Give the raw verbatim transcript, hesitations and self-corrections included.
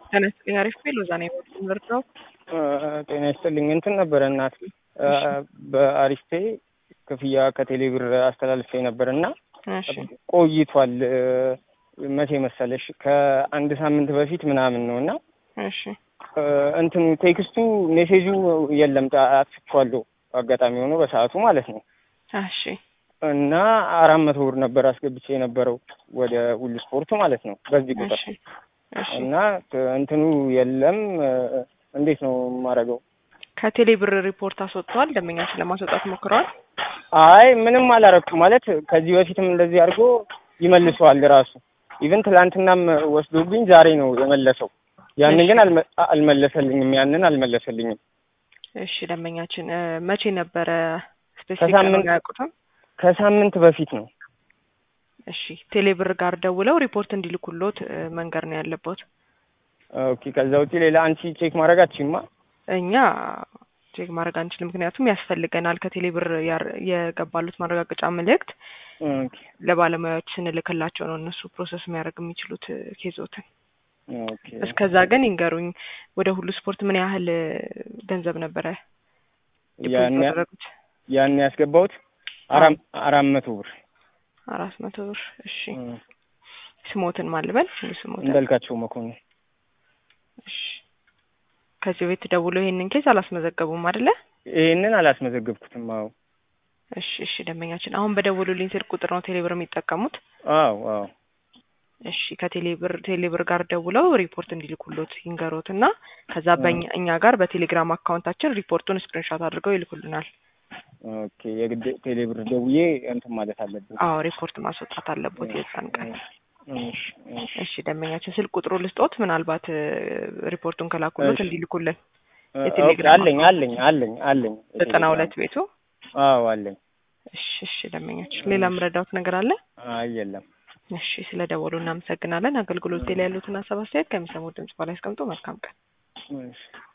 ጤና ይስጥልኝ አሪፍ ቤሎ ዛኔ ምርጫው ጤና ይስጥልኝ እንትን ነበረ እናት በአሪፍቴ ክፍያ ከቴሌብር አስተላልፌ ነበርና ቆይቷል። መቼ መሰለሽ ከአንድ ሳምንት በፊት ምናምን ነውና እሺ እንትን ቴክስቱ ሜሴጁ የለም አጥፍቷለሁ አጋጣሚ ሆኖ በሰዓቱ ማለት ነው። እሺ እና አራት መቶ ብር ነበር አስገብቼ የነበረው ወደ ሁሉ ስፖርት ማለት ነው በዚህ ቁጥር እና እንትኑ የለም። እንዴት ነው ማረጋው? ከቴሌ ብር ሪፖርት አስወጥቷል። ደንበኛችን ለማስወጣት ሞክረዋል። አይ ምንም አላረኩም ማለት ከዚህ በፊትም እንደዚህ አድርጎ ይመልሰዋል ራሱ። ኢቭን ትላንትናም ወስዶብኝ ዛሬ ነው የመለሰው። ያንን ግን አልመለሰልኝም ያንን አልመለሰልኝም። እሺ ደንበኛችን መቼ ነበረ ስፔሲፊክ ነው ያውቁታል? ከሳምንት በፊት ነው። እሺ ቴሌ ብር ጋር ደውለው ሪፖርት እንዲልኩሎት መንገር ነው ያለበት። ኦኬ ከዛ ውጪ ሌላ አንቺ ቼክ ማድረጋችሁማ? እኛ ቼክ ማድረግ አንችልም፣ ምክንያቱም ያስፈልገናል ከቴሌ ብር የገባሉት ማረጋገጫ መልእክት ኦኬ ለባለሙያዎች ስንልክላቸው ነው እነሱ ፕሮሰስ የሚያደርግ የሚችሉት ኬዞትን። ኦኬ እስከዛ ግን ይንገሩኝ ወደ ሁሉ ስፖርት ምን ያህል ገንዘብ ነበረ ዲፖዚት ያደረጉት? ያን ያስገባሁት አራት መቶ ብር አራት መቶ ብር። እሺ ስሞትን ማልበል ስሞትን እንዳልካቸው መኮንን። እሺ ከዚህ ቤት ደውለው ይሄንን ኬዝ አላስመዘገቡም አይደለ? ይሄንን አላስመዘገብኩትም። አዎ እሺ እሺ ደንበኛችን አሁን በደውሉልኝ ስልክ ቁጥር ነው ቴሌብር የሚጠቀሙት? አዎ አዎ እሺ ከቴሌብር ቴሌብር ጋር ደውለው ሪፖርት እንዲልኩሎት ይንገሩትና ከዛ በእኛ እኛ ጋር በቴሌግራም አካውንታችን ሪፖርቱን ስክሪንሾት አድርገው ይልኩልናል። ኦኬ የግድ ቴሌብር ደውዬ እንትን ማለት አለብኝ? አዎ ሪፖርት ማስወጣት አለበት የዛን ቀን። እሺ እሺ ደንበኛችን ስልክ ቁጥሩ ልስጦት ምናልባት ሪፖርቱን ከላኩሎት እንዲልኩልን። የቴሌግራም አለኝ አለኝ አለኝ አለኝ ዘጠና ሁለት ቤቱ? አዎ አለኝ። እሺ እሺ ደንበኛችን ሌላ ምረዳውት ነገር አለ? አይ የለም። እሺ ስለደወሉ እናመሰግናለን። አገልግሎት ላይ ያሉትን ሀሳብ አስተያየት ከሚሰሙት ድምጽ በላይ አስቀምጡ። መልካም ቀን። እሺ